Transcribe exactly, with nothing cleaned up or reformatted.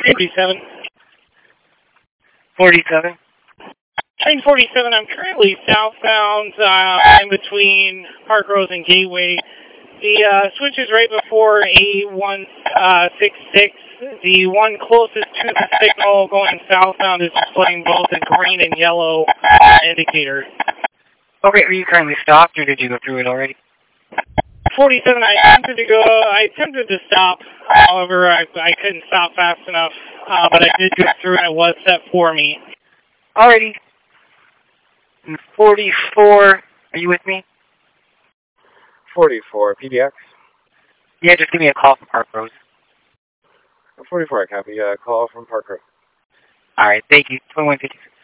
forty-seven. forty-seven. Train forty-seven, I'm currently southbound uh, in between Park Rose and Gateway. The uh, switch is right before A one sixty-six. The one closest to the signal going southbound is displaying both a green and yellow indicator. Okay, are you currently stopped or did you go through it already? forty-seven, I attempted to go, I attempted to stop. However, I, I couldn't stop fast enough, uh, but I did go through and it was set for me. Alrighty. forty-four, are you with me? forty-four, P B X? Yeah, just give me a call from Park Rose. forty-four, I copy. Uh, call from Park Rose. Alright, thank you. twenty-one fifty-six.